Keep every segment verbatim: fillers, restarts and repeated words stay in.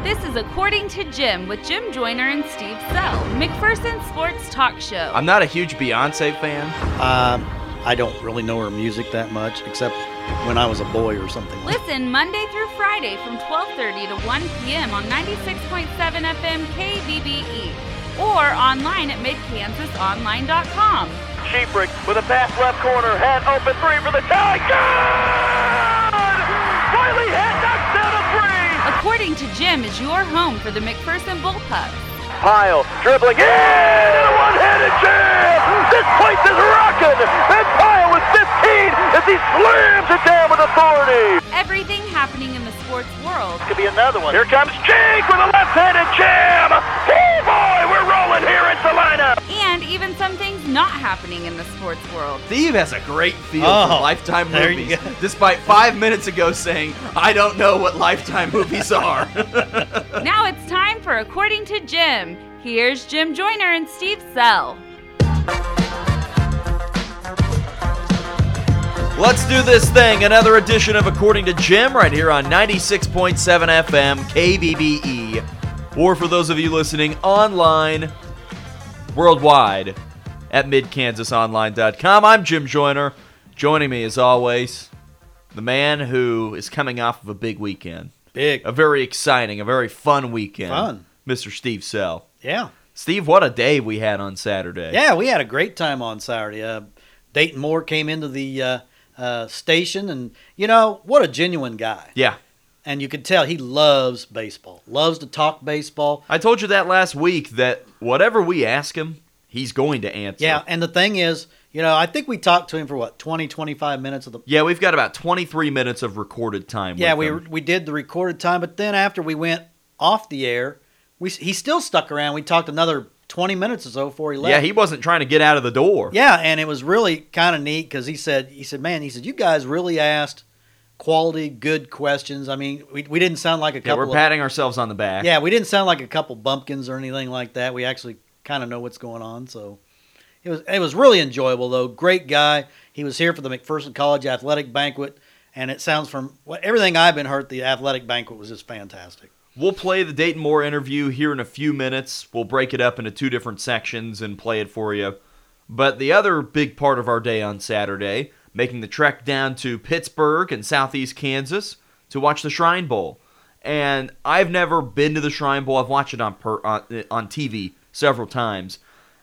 This is According to Jim with Jim Joyner and Steve Sell, McPherson's sports talk show. I'm not a huge Beyonce fan. Um, I don't really know her music that much, except when I was a boy or something. Listen Monday through Friday from twelve thirty to one p.m. on ninety-six point seven F M K B B E or online at mid kansas online dot com. Sheeprick with a pass left corner, head open three for the tie. Good! Wiley head knocks down a three. According to Jim is your home for the McPherson Bullpups. Pyle dribbling in and a one-handed jam. This place is rocking. And Pyle with fifteen as he slams it down with authority. Everything happening in the sports world. Could be another one. Here comes Jake with a left-handed jam. Hey boy, we're rolling here in Salina. And even some things not happening in the sports world. Steve has a great feel Oh, for Lifetime there movies, you go. despite five minutes ago saying, I don't know what Lifetime movies are. Now it's time for According to Jim. Here's Jim Joyner and Steve Sell. Let's do this thing. Another edition of According to Jim right here on ninety-six point seven F M K B B E. Or for those of you listening online, worldwide, at mid kansas online dot com. I'm Jim Joyner. Joining me, as always, the man who is coming off of a big weekend. Big. A very exciting, a very fun weekend. Fun. Mister Steve Sell. Yeah. Steve, what a day we had on Saturday. Yeah, we had a great time on Saturday. Uh, Dayton Moore came into the uh, uh, station, and, you know, what a genuine guy. Yeah. And you could tell he loves baseball, loves to talk baseball. I told you that last week, that whatever we ask him, he's going to answer. Yeah, and the thing is, you know, I think we talked to him for, what, twenty, twenty-five minutes of the... Yeah, we've got about twenty-three minutes of recorded time Yeah, with we him. we did the recorded time, but then after we went off the air, we he still stuck around. We talked another twenty minutes or so before he left. Yeah, he wasn't trying to get out of the door. Yeah, and it was really kind of neat because he said, he said, man, he said, you guys really asked quality, good questions. I mean, we we didn't sound like a Yeah, couple we're of... patting ourselves on the back. Yeah, we didn't sound like a couple bumpkins or anything like that. We actually kind of know what's going on, so... It was it was really enjoyable, though. Great guy. He was here for the McPherson College Athletic Banquet, and it sounds from what everything I've been heard, the athletic banquet was just fantastic. We'll play the Dayton Moore interview here in a few minutes. We'll break it up into two different sections and play it for you. But the other big part of our day on Saturday, making the trek down to Pittsburgh and southeast Kansas to watch the Shrine Bowl. And I've never been to the Shrine Bowl. I've watched it on per, on, on T V several times.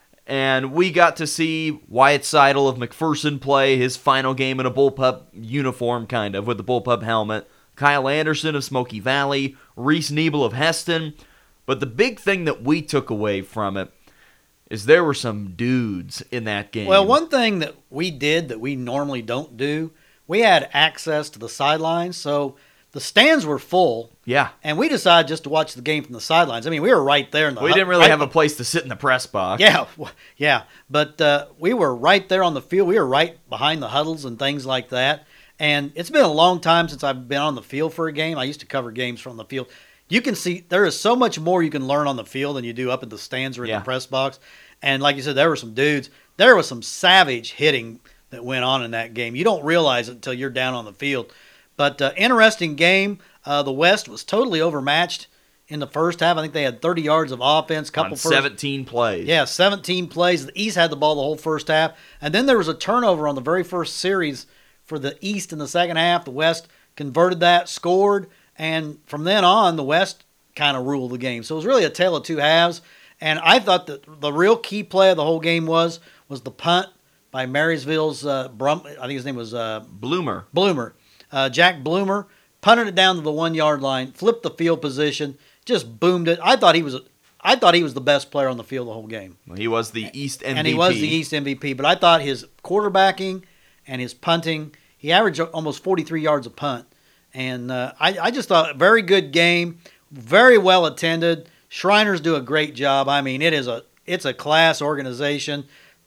And we got to see Wyatt Seidel of McPherson play his final game in a Bullpup uniform, kind of, with the Bullpup helmet. Kyle Anderson of Smoky Valley, Reese Niebel of Heston. But the big thing that we took away from it is there were some dudes in that game. Well, one thing that we did that we normally don't do, we had access to the sidelines, so the stands were full. Yeah. And we decided just to watch the game from the sidelines. I mean, we were right there in the We didn't really right have a place to sit in the press box. Yeah, yeah. But uh, we were right there on the field. We were right behind the huddles and things like that. And it's been a long time since I've been on the field for a game. I used to cover games from the field. You can see there is so much more you can learn on the field than you do up in the stands or in Yeah. the press box. And like you said, there were some dudes. There was some savage hitting that went on in that game. You don't realize it until you're down on the field. But uh, interesting game. Uh, the West was totally overmatched in the first half. I think they had thirty yards of offense. Couple On first, seventeen plays. Yeah, seventeen plays. The East had the ball the whole first half. And then there was a turnover on the very first series for the East in the second half. The West converted that, scored, and from then on, the West kind of ruled the game. So it was really a tale of two halves. And I thought that the real key play of the whole game was was the punt by Marysville's uh, Brum. I think his name was uh, Bloomer. Bloomer. Uh, Jack Bloomer punted it down to the one-yard line, flipped the field position, just boomed it. I thought he was I thought he was the best player on the field the whole game. He was the East M V P. And he was the East M V P. But I thought his quarterbacking and his punting, he averaged almost forty-three yards a punt. And uh, I, I just thought a very good game, very well attended. Shriners do a great job. I mean, it is a it's a class organization.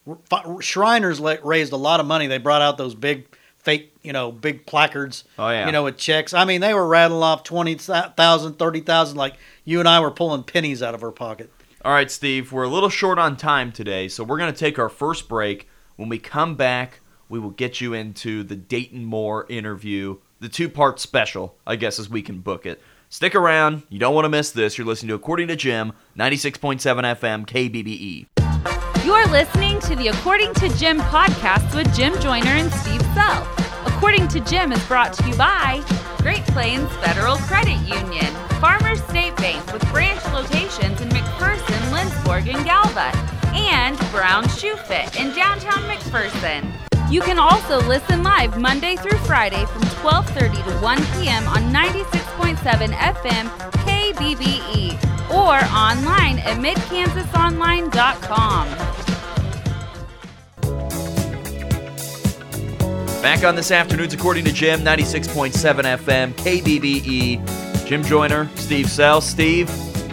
Shriners raised a lot of money. They brought out those big fake, you know, big placards, oh, yeah. you know, with checks. I mean, they were rattling off twenty thousand, thirty thousand like you and I were pulling pennies out of our pocket. All right, Steve, we're a little short on time today, so we're going to take our first break. When we come back, we will get you into the Dayton Moore interview, the two-part special, I guess, as we can book it. Stick around. You don't want to miss this. You're listening to According to Jim, ninety-six point seven F M, K B B E. You're listening to the According to Jim podcast with Jim Joyner and Steve Sell. According to Jim is brought to you by Great Plains Federal Credit Union, Farmers State Bank with branch locations in McPherson, Lindsborg, and Galva, and Brown Shoe Fit in downtown McPherson. You can also listen live Monday through Friday from twelve thirty to one p.m. on ninety-six point seven F M K B B E or online at mid kansas online dot com. Back on this afternoon's According to Jim, ninety-six point seven F M K B B E. Jim Joyner, Steve Sell. Steve,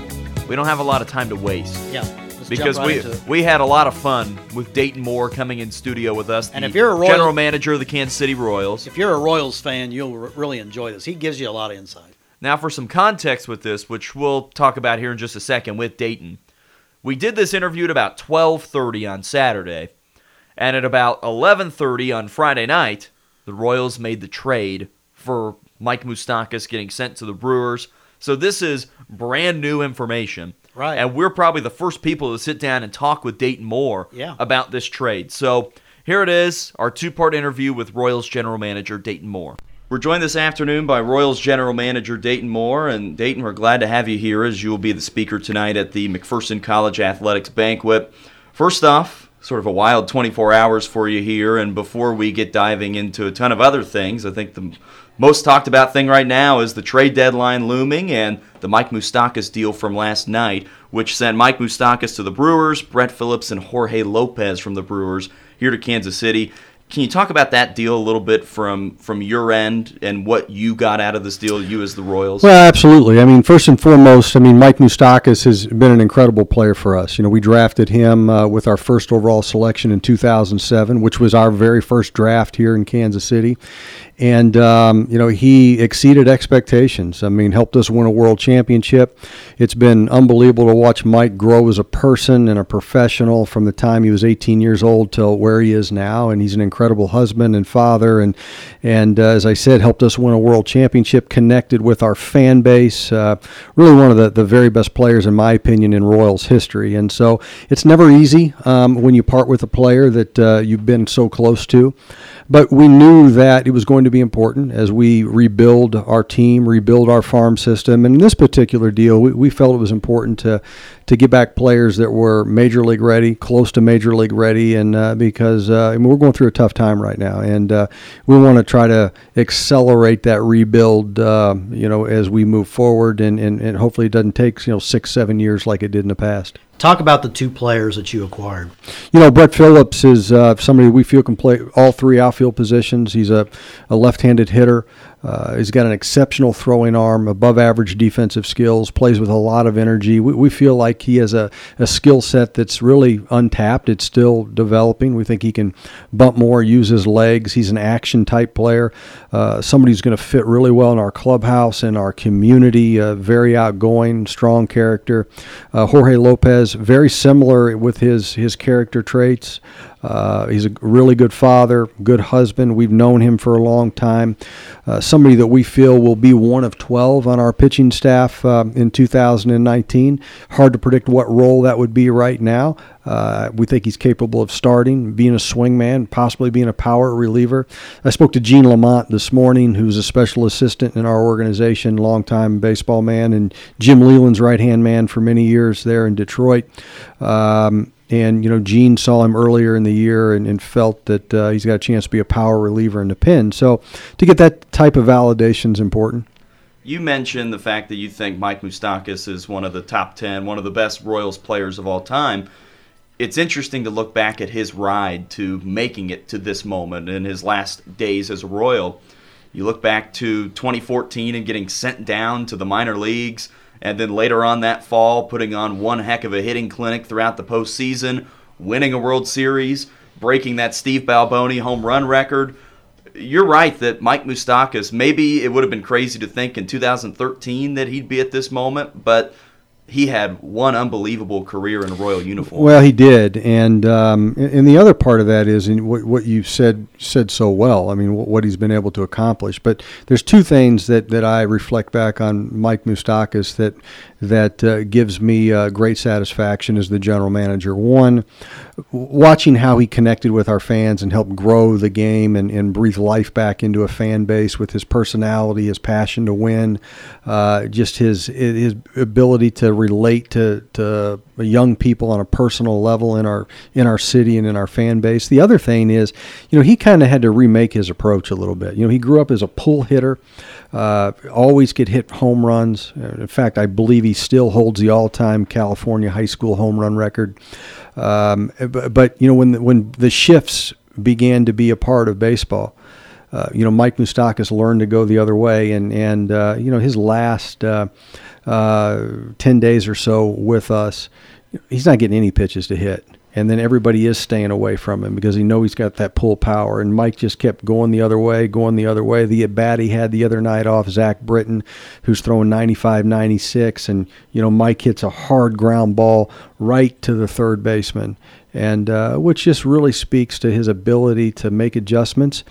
we don't have a lot of time to waste. Yeah. Because right we we had a lot of fun with Dayton Moore coming in studio with us, and the if you're a Royal, general manager of the Kansas City Royals. If you're a Royals fan, you'll r- really enjoy this. He gives you a lot of insight. Now, for some context with this, which we'll talk about here in just a second with Dayton, we did this interview at about twelve thirty on Saturday, and at about eleven thirty on Friday night, the Royals made the trade for Mike Moustakas getting sent to the Brewers. So this is brand new information. Right. And we're probably the first people to sit down and talk with Dayton Moore yeah. about this trade. So here it is, our two-part interview with Royals General Manager Dayton Moore. We're joined this afternoon by Royals General Manager Dayton Moore. And Dayton, we're glad to have you here as you will be the speaker tonight at the McPherson College Athletics Banquet. First off, sort of a wild twenty-four hours for you here. And before we get diving into a ton of other things, I think the most talked about thing right now is the trade deadline looming and the Mike Moustakas deal from last night, which sent Mike Moustakas to the Brewers, Brett Phillips and Jorge Lopez from the Brewers here to Kansas City. Can you talk about that deal a little bit from, from your end and what you got out of this deal, you as the Royals? Well, absolutely. I mean, first and foremost, I mean, Mike Moustakas has been an incredible player for us. You know, we drafted him uh, with our first overall selection in two thousand seven, which was our very first draft here in Kansas City. And, um, you know, he exceeded expectations. I mean, helped us win a world championship. It's been unbelievable to watch Mike grow as a person and a professional from the time he was eighteen years old till where he is now. And he's an incredible husband and father. And, and uh, as I said, helped us win a world championship, connected with our fan base. Uh, really one of the, the very best players, in my opinion, in Royals history. And so it's never easy um, when you part with a player that uh, you've been so close to. But we knew that it was going to be important as we rebuild our team, rebuild our farm system. And in this particular deal, we, we felt it was important to to get back players that were major league ready, close to major league ready, and uh, because uh, I mean, we're going through a tough time right now, and uh, we want to try to accelerate that rebuild, uh, you know, as we move forward, and, and, and hopefully it doesn't take you know six, seven years like it did in the past. Talk about the two players that you acquired. You know, Brett Phillips is uh, somebody we feel can play all three outfield positions. He's a, a left-handed hitter. Uh, he's got an exceptional throwing arm, above-average defensive skills, plays with a lot of energy. We, we feel like he has a, a skill set that's really untapped. It's still developing. We think he can bump more, use his legs. He's an action-type player, uh, somebody who's going to fit really well in our clubhouse and our community, uh, very outgoing, strong character. Uh, Jorge Lopez, very similar with his, his character traits. Uh, he's a really good father, good husband. We've known him for a long time. Uh, somebody that we feel will be one of twelve on our pitching staff uh, in two thousand nineteen. Hard to predict what role that would be right now. Uh, we think he's capable of starting, being a swingman, possibly being a power reliever. I spoke to Gene Lamont this morning, who's a special assistant in our organization, longtime baseball man, and Jim Leland's right-hand man for many years there in Detroit. Um, And, you know, Gene saw him earlier in the year and, and felt that uh, he's got a chance to be a power reliever in the pen. So to get that type of validation is important. You mentioned the fact that you think Mike Moustakas is one of the top ten, one of the best Royals players of all time. It's interesting to look back at his ride to making it to this moment in his last days as a Royal. You look back to twenty fourteen and getting sent down to the minor leagues, and then later on that fall, putting on one heck of a hitting clinic throughout the postseason, winning a World Series, breaking that Steve Balboni home run record. You're right that Mike Moustakas, maybe it would have been crazy to think in two thousand thirteen that he'd be at this moment, but he had one unbelievable career in a Royal uniform. Well, he did, and um, and the other part of that is in what, what you said said so well. I mean, what he's been able to accomplish. But there's two things that, that I reflect back on Mike Moustakas that that uh, gives me uh, great satisfaction as the general manager. One, watching how he connected with our fans and helped grow the game and, and breathe life back into a fan base with his personality, his passion to win, uh, just his his ability to relate to, to young people on a personal level in our in our city and in our fan base. The other thing is, you know, he kind of had to remake his approach a little bit. You know, he grew up as a pull hitter, uh, always could hit home runs. In fact, I believe he still holds the all-time California high school home run record. Um, but, but you know, when the, when the shifts began to be a part of baseball, uh, you know, Mike Moustakas learned to go the other way, and and uh, you know, his last uh, uh, ten days or so with us, he's not getting any pitches to hit. And then everybody is staying away from him because he knows he's got that pull power. And Mike just kept going the other way, going the other way. The at-bat he had the other night off Zach Britton, who's throwing ninety-five, ninety-six. And, you know, Mike hits a hard ground ball right to the third baseman, and uh, which just really speaks to his ability to make adjustments.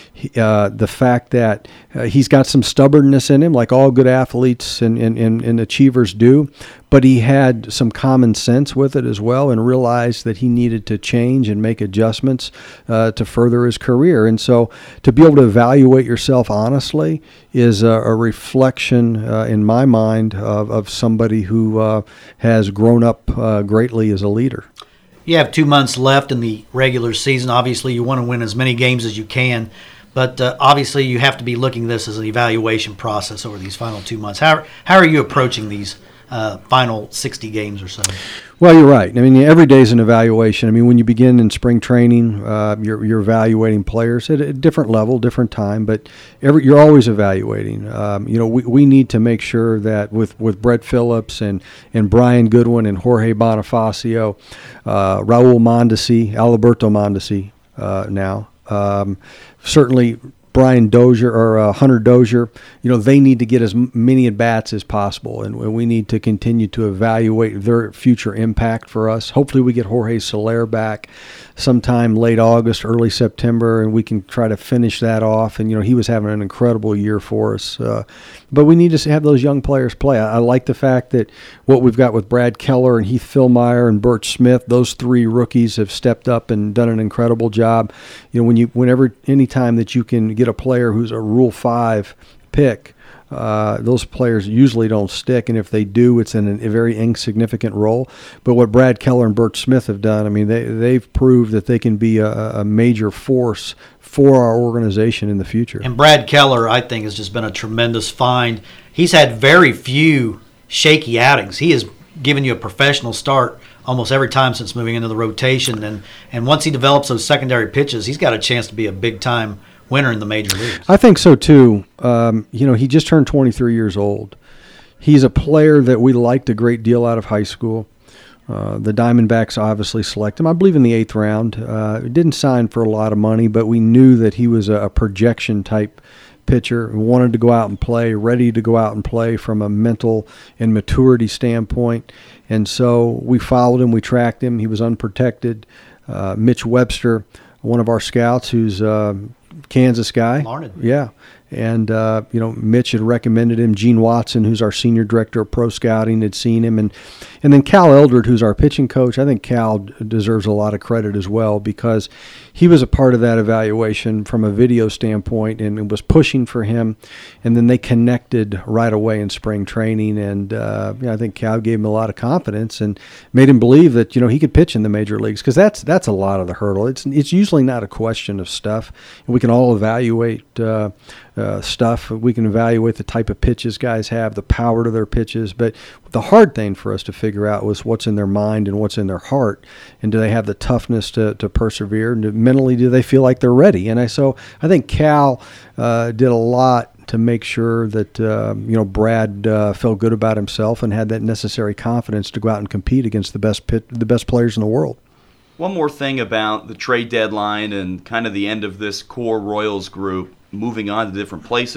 Uh, the fact that uh, he's got some stubbornness in him, like all good athletes and, and, and, and achievers do, but he had some common sense with it as well and realized that he needed to change and make adjustments uh, to further his career. And so to be able to evaluate yourself honestly is a, a reflection, uh, in my mind, of, of somebody who uh, has grown up uh, greatly as a leader. You have two months left in the regular season. Obviously, you want to win as many games as you can. But uh, obviously, you have to be looking at this as an evaluation process over these final two months. How how are you approaching these uh, final sixty games or so? Well, you're right. I mean, every day is an evaluation. I mean, when you begin in spring training, uh, you're you're evaluating players at a different level, different time, but every you're always evaluating. Um, you know, we, we need to make sure that with, with Brett Phillips and, and Brian Goodwin and Jorge Bonifacio, uh, Raul Mondesi, Alberto Mondesi uh, now, um, certainly Brian Dozier or uh, Hunter Dozier, you know, they need to get as many at-bats as possible, and we need to continue to evaluate their future impact for us. Hopefully we get Jorge Soler back sometime late August, early September, and we can try to finish that off. And, you know, he was having an incredible year for us. Uh, but we need to have those young players play. I, I like the fact that what we've got with Brad Keller and Heath Fillmyer and Burt Smith, those three rookies have stepped up and done an incredible job. You know, when you, whenever, any time that you can get a player who's a Rule five pick, Uh, those players usually don't stick, and if they do, it's in a very insignificant role. But what Brad Keller and Burt Smith have done, I mean, they, they've proved that they can be a, a major force for our organization in the future. And Brad Keller, I think, has just been a tremendous find. He's had very few shaky outings. He has given you a professional start almost every time since moving into the rotation, and, and once he develops those secondary pitches, he's got a chance to be a big-time winner in the major leagues. I think so too. Um, you know, he just turned twenty-three years old. He's a player that we liked a great deal out of high school. Uh, the Diamondbacks obviously select him, I believe, in the eighth round. Uh, he didn't sign for a lot of money, but we knew that he was a, a projection type pitcher who wanted to go out and play, ready to go out and play from a mental and maturity standpoint. And so we followed him, we tracked him. He was unprotected. Uh, Mitch Webster, one of our scouts, who's uh, Kansas guy. Larned. Yeah. And, uh, you know, Mitch had recommended him. Gene Watson, who's our senior director of pro scouting, had seen him. And, and then Cal Eldred, who's our pitching coach. I think Cal deserves a lot of credit as well because he was a part of that evaluation from a video standpoint and it was pushing for him. And then they connected right away in spring training. And uh, you know, I think Cal gave him a lot of confidence and made him believe that, you know, he could pitch in the major leagues because that's that's a lot of the hurdle. It's, it's usually not a question of stuff. And we can all evaluate uh, Uh, stuff. We can evaluate the type of pitches guys have, the power to their pitches, but the hard thing for us to figure out was what's in their mind and what's in their heart, and do they have the toughness to, to persevere, and do, mentally do they feel like they're ready? And I so I think Cal uh, did a lot to make sure that uh, you know Brad uh, felt good about himself and had that necessary confidence to go out and compete against the best pit, the best players in the world. One more thing about the trade deadline and kind of the end of this core Royals group moving on to different places.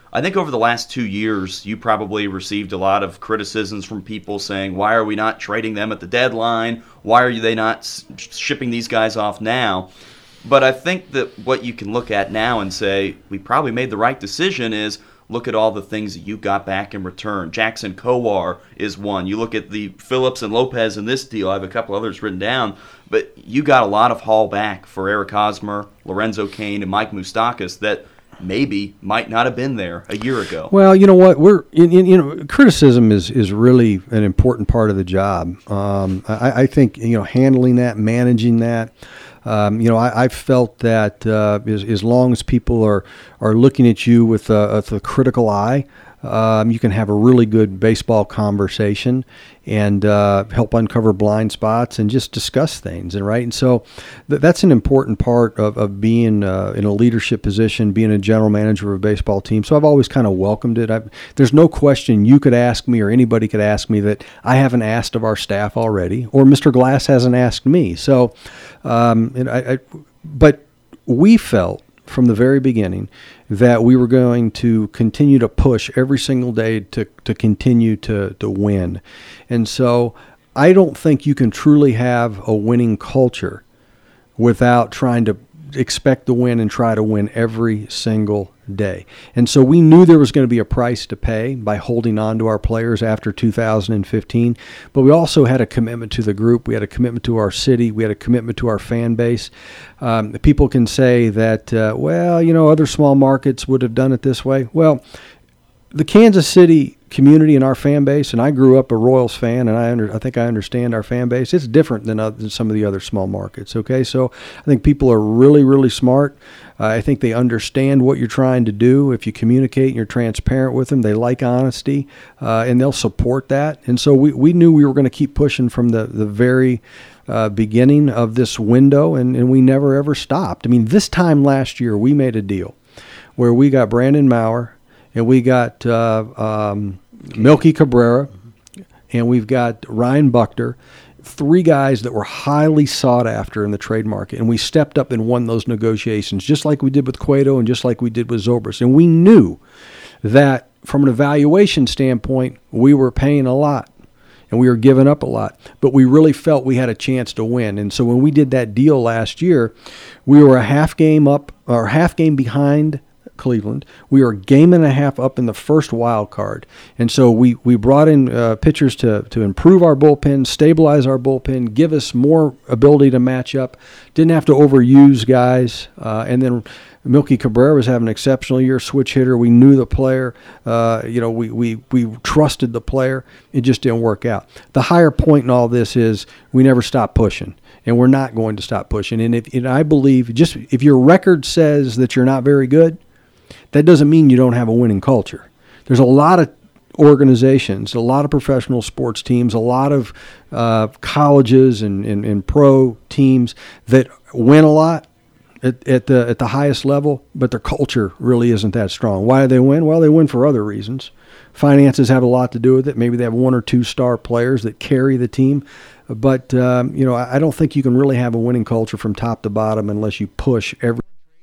I think over the last two years, you probably received a lot of criticisms from people saying, why are we not trading them at the deadline? Why are they not shipping these guys off now? But I think that what you can look at now and say, we probably made the right decision is look at all the things that you got back in return. Jackson Kowar is one. You look at the Phillips and Lopez in this deal. I have a couple others written down. But you got a lot of haul back for Eric Hosmer, Lorenzo Cain, and Mike Moustakas that maybe might not have been there a year ago. Well, you know what? We're in, in, you know, criticism is, is really an important part of the job. Um, I, I think you know handling that, managing that. Um, you know, I, I felt that uh, as, as long as people are, are looking at you with a, with a critical eye, um, you can have a really good baseball conversation and uh, help uncover blind spots and just discuss things. And right, and so th- that's an important part of, of being uh, in a leadership position, being a general manager of a baseball team. So I've always kind of welcomed it. I've, there's no question you could ask me or anybody could ask me that I haven't asked of our staff already, or Mister Glass hasn't asked me. So, um, and I, I, but we felt from the very beginning that we were going to continue to push every single day to, to continue to, to win. And so I don't think you can truly have a winning culture without trying to expect to win and try to win every single day. And so we knew there was going to be a price to pay by holding on to our players after two thousand fifteen, but we also had a commitment to the group. We had a commitment to our city. We had a commitment to our fan base. Um, people can say that, uh, well, you know, other small markets would have done it this way. Well, the Kansas City community and our fan base, and I grew up a Royals fan, and I under, I think I understand our fan base. It's different than, other, than some of the other small markets, okay? So I think people are really, really smart. Uh, I think they understand what you're trying to do. If you communicate and you're transparent with them, they like honesty, uh, and they'll support that. And so we, we knew we were going to keep pushing from the, the very uh, beginning of this window, and, and we never, ever stopped. I mean, this time last year, we made a deal where we got Brandon Maurer, and we got uh, um, Melky Cabrera, and we've got Ryan Buckner, three guys that were highly sought after in the trade market. And we stepped up and won those negotiations, just like we did with Cueto and just like we did with Zobrist. And we knew that from an evaluation standpoint, we were paying a lot and we were giving up a lot. But we really felt we had a chance to win. And so when we did that deal last year, we were a half game up or half game behind Cleveland. We were a game and a half up in the first wild card. And so we, we brought in uh, pitchers to, to improve our bullpen, stabilize our bullpen, give us more ability to match up. Didn't have to overuse guys. Uh, and then Melky Cabrera was having an exceptional year, switch hitter. We knew the player. Uh, you know, we, we, we trusted the player. It just didn't work out. The higher point in all this is we never stopped pushing. And we're not going to stop pushing. And, if, and I believe just if your record says that you're not very good, that doesn't mean you don't have a winning culture. There's a lot of organizations, a lot of professional sports teams, a lot of uh, colleges and, and, and pro teams that win a lot at, at the at the highest level, but their culture really isn't that strong. Why do they win? Well, they win for other reasons. Finances have a lot to do with it. Maybe they have one or two star players that carry the team. But, um, you know, I don't think you can really have a winning culture from top to bottom unless you push every.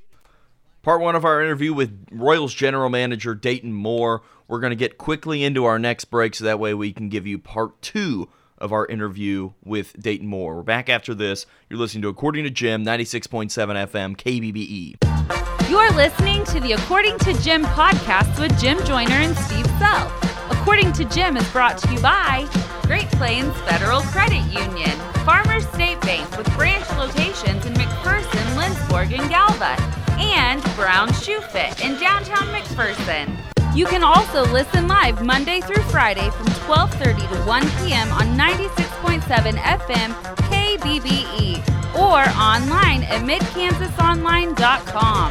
Part one of our interview with Royals general manager Dayton Moore. We're going to get quickly into our next break so that way we can give you part two of our interview with Dayton Moore. We're back after this. You're listening to According to Jim, ninety-six point seven F M, K B B E. You're listening to the According to Jim podcast with Jim Joyner and Steve Self. According to Jim is brought to you by Great Plains Federal Credit Union, Farmers State Bank with branch locations in McPherson, Lindsborg, and Galva, and Brown Shoe Fit in downtown McPherson. You can also listen live Monday through Friday from twelve thirty to one p.m. on ninety-six point seven F M K B B E or online at mid kansas online dot com.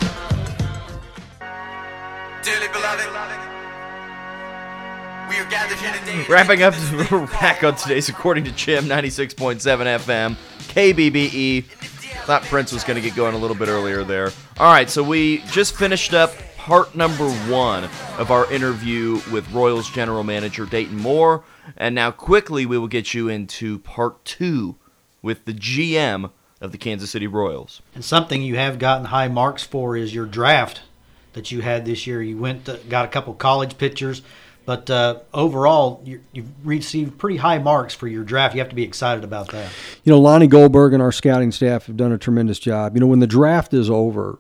Dearly beloved, we are gathered here today. Wrapping up, we're back on today's According to Jim, ninety-six point seven F M, K B B E. Thought Prince was going to get going a little bit earlier there. All right, so we just finished up part number one of our interview with Royals general manager Dayton Moore, and now quickly we will get you into part two with the G M of the Kansas City Royals. And something you have gotten high marks for is your draft. that you had this year. You went to, got a couple college pitchers, but uh, overall, you, you've received pretty high marks for your draft. You have to be excited about that. You know, Lonnie Goldberg and our scouting staff have done a tremendous job. You know, when the draft is over,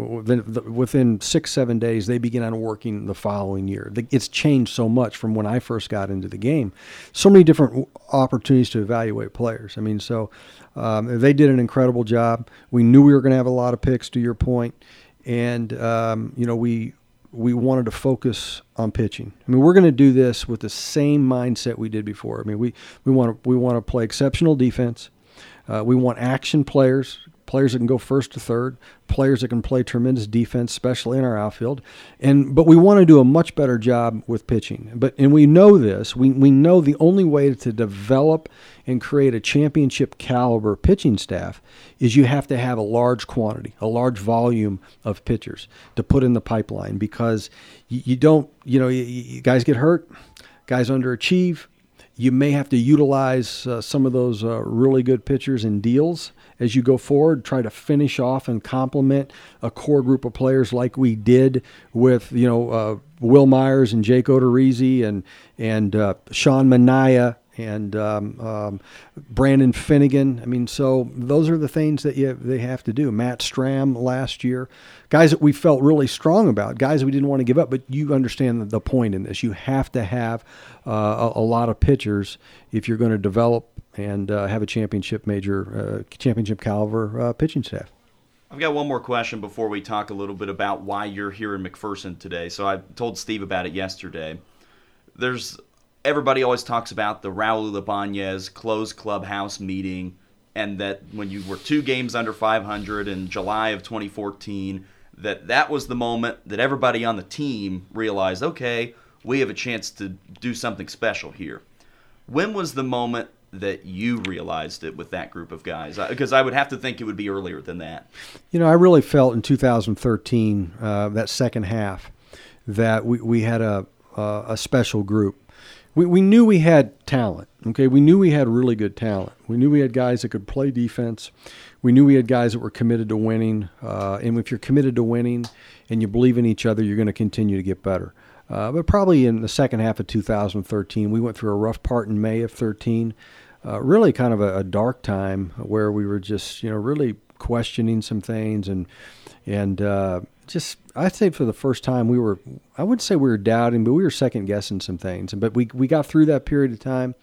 within six, seven days, they begin on working the following year. It's changed so much from when I first got into the game. So many different opportunities to evaluate players. I mean, so um, they did an incredible job. We knew we were going to have a lot of picks, to your point, and um, you know, we we wanted to focus on pitching. I mean, we're going to do this with the same mindset we did before. I mean, we we want to we want to play exceptional defense. Uh, we want action players. Players that can go first to third, players that can play tremendous defense, especially in our outfield. And but we want to do a much better job with pitching. But and we know this. We we know the only way to develop and create a championship caliber pitching staff is you have to have a large quantity, a large volume of pitchers to put in the pipeline, because you, you don't, you know, you, you guys get hurt, guys underachieve. You may have to utilize uh, some of those uh, really good pitchers in deals as you go forward, try to finish off and complement a core group of players like we did with, you know, uh, Will Myers and Jake Odorizzi and and uh, Sean Manaea and um, um, Brandon Finnegan. I mean, so those are the things that you, they have to do. Matt Stram last year, guys that we felt really strong about, guys we didn't want to give up. But you understand the, the point in this. You have to have uh, a, a lot of pitchers if you're going to develop and uh, have a championship major, uh, championship caliber uh, pitching staff. I've got one more question before we talk a little bit about why you're here in McPherson today. So I told Steve about it yesterday. There's everybody always talks about the Raul Ibanez closed clubhouse meeting, and that when you were two games under five hundred in July of twenty fourteen, that that was the moment that everybody on the team realized, okay, we have a chance to do something special here. When was the moment that you realized it with that group of guys? Because I would have to think it would be earlier than that. You know, I really felt in two thousand thirteen, uh, that second half, that we, we had a, uh, a special group. We we knew we had talent, okay? We knew we had really good talent. We knew we had guys that could play defense. We knew we had guys that were committed to winning. Uh, and if you're committed to winning and you believe in each other, you're going to continue to get better. Uh, but probably in the second half of two thousand thirteen, we went through a rough part in May of thirteen. Uh, really kind of a, a dark time where we were just, you know, really questioning some things and and uh, just, I'd say for the first time we were, I wouldn't say we were doubting, but we were second guessing some things. But we we got through that period of time.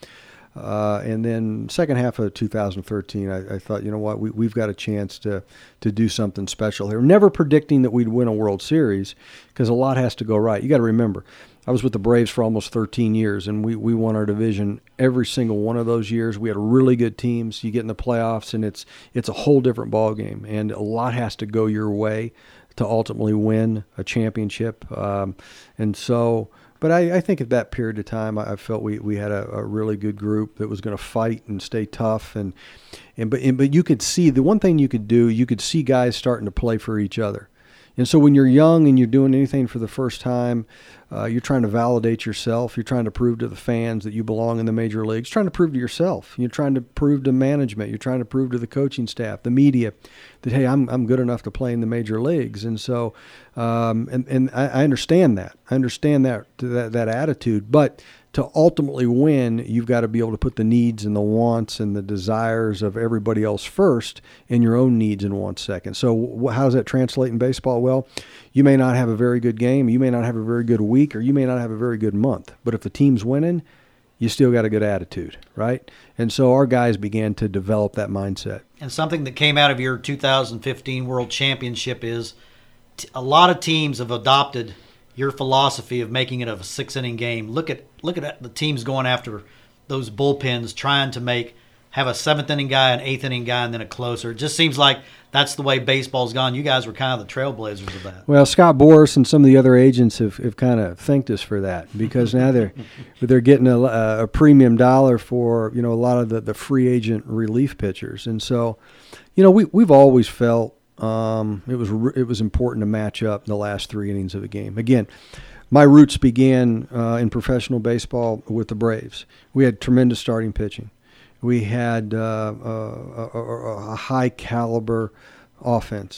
Uh, and then second half of two thousand thirteen, I, I thought, you know what, we, we've got a chance to to do something special here. Never predicting that we'd win a World Series, because a lot has to go right. You got to remember, I was with the Braves for almost thirteen years, and we, we won our division every single one of those years. We had really good teams. You get in the playoffs, and it's it's a whole different ball game, and a lot has to go your way to ultimately win a championship. Um, and so... But I, I think at that period of time, I felt we, we had a, a really good group that was going to fight and stay tough. And, and but and, but you could see, the one thing you could do, you could see guys starting to play for each other. And so when you're young and you're doing anything for the first time, uh, you're trying to validate yourself. You're trying to prove to the fans that you belong in the major leagues. You're trying to prove to yourself. You're trying to prove to management. You're trying to prove to the coaching staff, the media, that, hey, I'm I'm good enough to play in the major leagues. And so, um, and, and I, I understand that. I understand that, that that attitude. But to ultimately win, you've got to be able to put the needs and the wants and the desires of everybody else first and your own needs and wants second. So how does that translate in baseball? Well, you may not have a very good game, you may not have a very good week, or you may not have a very good month. But if the team's winning, you still got a good attitude, right? And so our guys began to develop that mindset. And something that came out of your two thousand fifteen World Championship is t- a lot of teams have adopted your philosophy of making it a six-inning game. Look at look at the teams going after those bullpens, trying to make have a seventh-inning guy, an eighth-inning guy, and then a closer. It just seems like that's the way baseball's gone. You guys were kind of the trailblazers of that. Well, Scott Boras and some of the other agents have, have kind of thanked us for that, because now they're they're getting a, a premium dollar for, you know, a lot of the, the free agent relief pitchers. And so, you know, we we've always felt Um, it was it was important to match up the last three innings of a game. Again, my roots began uh, in professional baseball with the Braves. We had tremendous starting pitching. We had uh, a, a, a high caliber offense.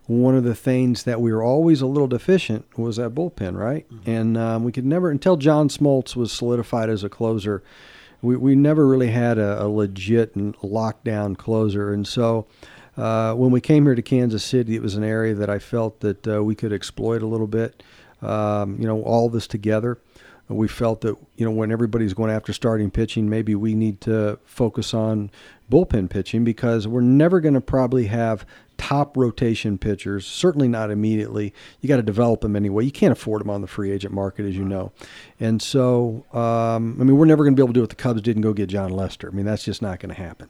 one of the things that we were always a little deficient was that bullpen, right? Mm-hmm. And um, we could never, until John Smoltz was solidified as a closer, we, we never really had a, a legit and lockdown closer. And so uh, when we came here to Kansas City, it was an area that I felt that uh, we could exploit a little bit, um, you know, all this together. We felt that, you know, when everybody's going after starting pitching, maybe we need to focus on bullpen pitching because we're never going to probably have top rotation pitchers, certainly not immediately. You got to develop them anyway. You can't afford them on the free agent market, as you know. And so, um, I mean, we're never going to be able to do what the Cubs did and go get John Lester. I mean, that's just not going to happen.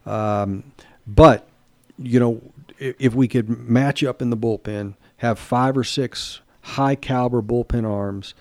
Um, but, you know, if, if we could match up in the bullpen, have five or six high-caliber bullpen arms,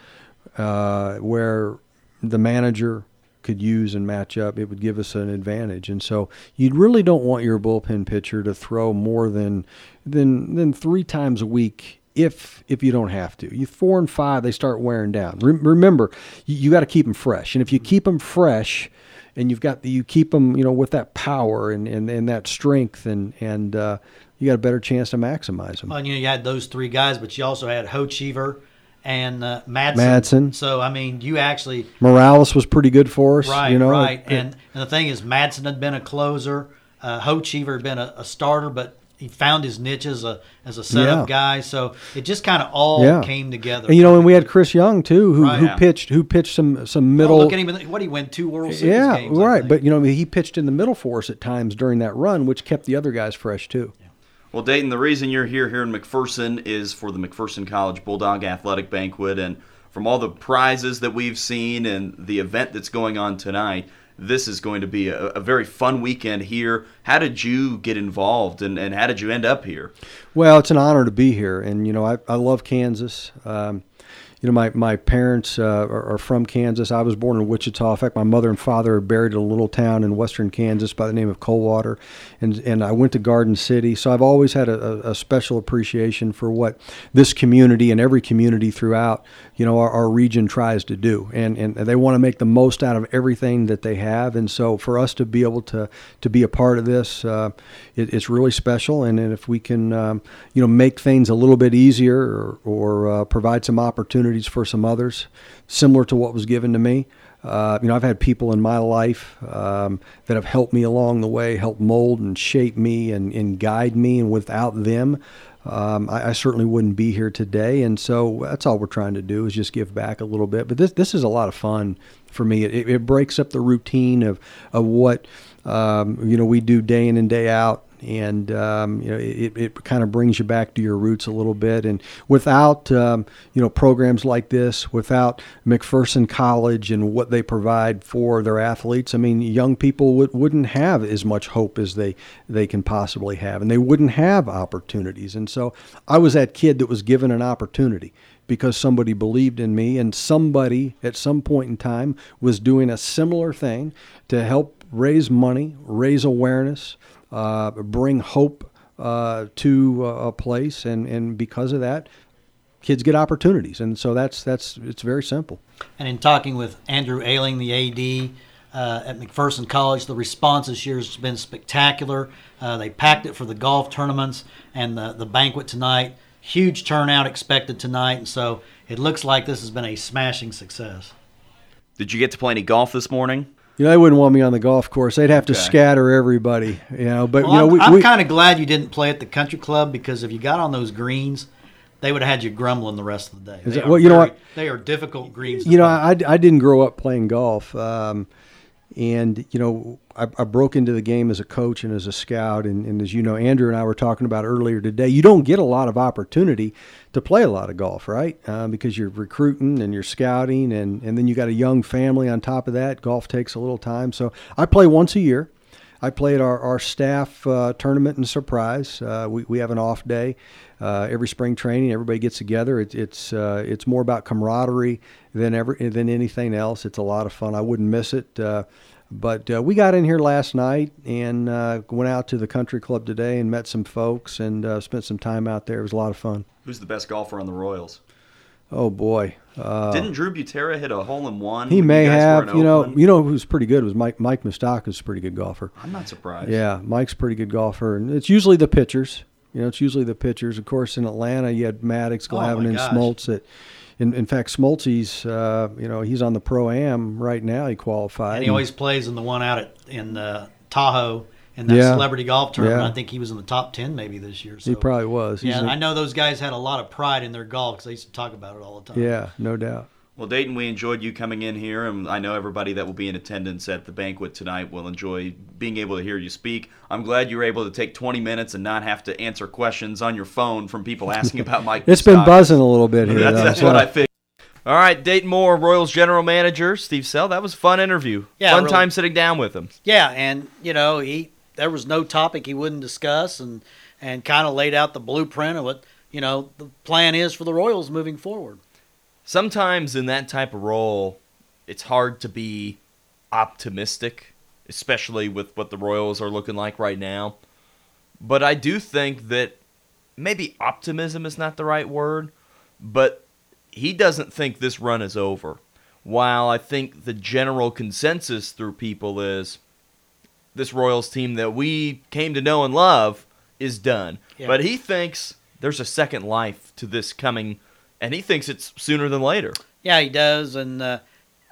Uh, where the manager could use and match up, it would give us an advantage. And so you really don't want your bullpen pitcher to throw more than than than three times a week if if you don't have to. You four and five, they start wearing down. Re- remember, you, you got to keep them fresh. And if you keep them fresh, and you've got the, you keep them, you know, with that power and, and, and that strength, and and uh, you got a better chance to maximize them. Well, and, you know, you had those three guys, but you also had Hochevar and uh, Madsen. Madsen. So, I mean, you actually – Morales was pretty good for us. Right, you know? right. It, and, and the thing is, Madsen had been a closer. Uh, Hochevar had been a, a starter, but he found his niche as a, as a setup Yeah. guy. So it just kind of all Yeah. came together. And, you know, and we had Chris Young, too, who, Right. who Yeah. pitched who pitched some, some Well, middle look at him. What, he win two World Series yeah, games. I right. think. But, you know, he pitched in the middle for us at times during that run, which kept the other guys fresh, too. Well, Dayton, the reason you're here here in McPherson is for the McPherson College Bulldog Athletic Banquet, and from all the prizes that we've seen and the event that's going on tonight, this is going to be a, a very fun weekend here. How did you get involved, and, and how did you end up here? Well, it's an honor to be here, and, you know, I, I love Kansas. Um, you know, my, my parents uh, are, are from Kansas. I was born in Wichita. In fact, my mother and father are buried in a little town in western Kansas by the name of Coldwater, and and I went to Garden City. So I've always had a, a special appreciation for what this community and every community throughout, you know, our, our region tries to do, and and they want to make the most out of everything that they have. And so for us to be able to to be a part of this, uh, it, it's really special. And, and if we can, um, you know, make things a little bit easier or, or uh, provide some opportunities for some others, similar to what was given to me. Uh, you know, I've had people in my life um, that have helped me along the way, helped mold and shape me and, and guide me, and without them, um, I, I certainly wouldn't be here today. And so that's all we're trying to do is just give back a little bit. But this this is a lot of fun for me. It, it breaks up the routine of of what um, you know we do day in and day out. And, um, you know, it, it kind of brings you back to your roots a little bit. And without, um, you know, programs like this, without McPherson College and what they provide for their athletes, I mean, young people would, wouldn't have as much hope as they, they can possibly have. And they wouldn't have opportunities. And so I was that kid that was given an opportunity because somebody believed in me, and somebody at some point in time was doing a similar thing to help raise money, raise awareness, Uh, bring hope uh, to uh, a place, and, and because of that, kids get opportunities, and so that's that's it's very simple. And in talking with Andrew Ailing, the A D uh, at McPherson College, the response this year has been spectacular. Uh, they packed it for the golf tournaments and the, the banquet tonight. Huge turnout expected tonight, and so it looks like this has been a smashing success. Did you get to play any golf this morning? You know, they wouldn't want me on the golf course. They'd have to Okay. scatter everybody, you know. But, Well, you know, I'm, we, I'm we kind of glad you didn't play at the country club, because if you got on those greens, they would have had you grumbling the rest of the day. Is They that- are well, you know very- what? They are difficult greens. to you know, play. I, I didn't grow up playing golf. Um, and, you know, I, I broke into the game as a coach and as a scout. And, and as you know, Andrew and I were talking about earlier today, you don't get a lot of opportunity to play a lot of golf, right? Uh, because you're recruiting and you're scouting, and, and then you got a young family on top of that. Golf takes a little time. So I play once a year. I played our, our staff uh, tournament in Surprise. Uh, we, we have an off day uh, every spring training. Everybody gets together. It, it's uh, it's more about camaraderie than ever than anything else. It's a lot of fun. I wouldn't miss it. Uh, but uh, we got in here last night and uh, went out to the country club today and met some folks and uh, spent some time out there. It was a lot of fun. Who's the best golfer on the Royals? Oh boy. Uh, Didn't Drew Butera hit a hole in one? he when may you guys were have. in You know, Oakland? you know who's pretty good was Mike Mike Moustakas is a pretty good golfer. I'm not surprised. Yeah, Mike's a pretty good golfer, and it's usually the pitchers. You know, it's usually the pitchers. Of course, in Atlanta, you had Maddox, Glavine, my and gosh. Smoltz. That, in, in fact, Smoltz, uh, you know, he's on the Pro-Am right now. He qualified. And he always plays in the one out at in uh, Tahoe in that Yeah. celebrity golf tournament. Yeah. I think he was in the top ten maybe this year. So. He probably was. He's Yeah, a- I know those guys had a lot of pride in their golf because they used to talk about it all the time. Yeah, no doubt. Well, Dayton, we enjoyed you coming in here, and I know everybody that will be in attendance at the banquet tonight will enjoy being able to hear you speak. I'm glad you were able to take twenty minutes and not have to answer questions on your phone from people asking about Mike. It's been Moustakas. buzzing a little bit here. That's, though, that's so- what I figured. All right, Dayton Moore, Royals general manager, Steve Sell. That was a fun interview. Yeah, fun really. time sitting down with him. Yeah, and you know he there was no topic he wouldn't discuss, and and kind of laid out the blueprint of what you know the plan is for the Royals moving forward. Sometimes in that type of role, it's hard to be optimistic, especially with what the Royals are looking like right now. But I do think that maybe optimism is not the right word, but he doesn't think this run is over. While I think the general consensus through people is this Royals team that we came to know and love is done. Yeah. But he thinks there's a second life to this coming, and he thinks it's sooner than later. Yeah, he does, and uh,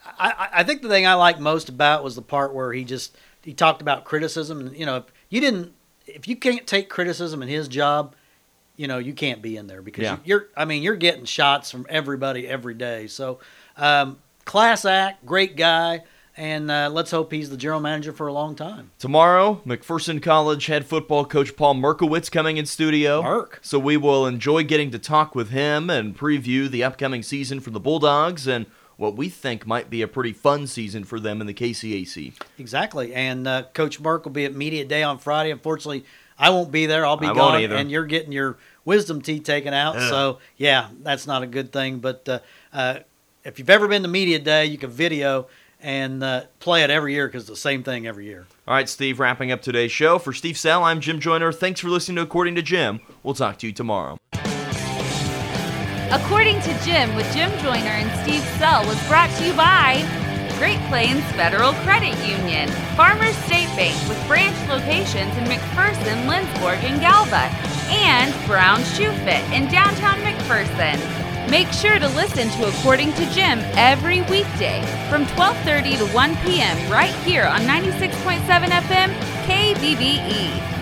I, I think the thing I liked most about was the part where he just he talked about criticism, and you know, if you didn't, if you can't take criticism in his job, you know, you can't be in there because Yeah. you're, I mean, you're getting shots from everybody every day. So, um, class act, great guy, and uh, let's hope he's the general manager for a long time. Tomorrow, McPherson College head football coach Paul Merkowitz coming in studio. Merk. So we will enjoy getting to talk with him and preview the upcoming season for the Bulldogs and what we think might be a pretty fun season for them in the K C A C. Exactly, and uh, Coach Merck will be at Media Day on Friday. Unfortunately, I won't be there. I'll be I won't gone, either. and you're getting your wisdom teeth taken out. Ugh. So, yeah, that's not a good thing. But uh, uh, if you've ever been to Media Day, you can video and uh, play it every year because it's the same thing every year. All right, Steve, wrapping up today's show. For Steve Sell, I'm Jim Joyner. Thanks for listening to According to Jim. We'll talk to you tomorrow. According to Jim with Jim Joyner and Steve Sell was brought to you by Great Plains Federal Credit Union, Farmers State Bank with branch locations in McPherson, Lindsborg, and Galva, and Brown Shoe Fit in downtown McPherson. Make sure to listen to According to Jim every weekday from twelve thirty to one p.m. right here on ninety-six point seven F M K B B E.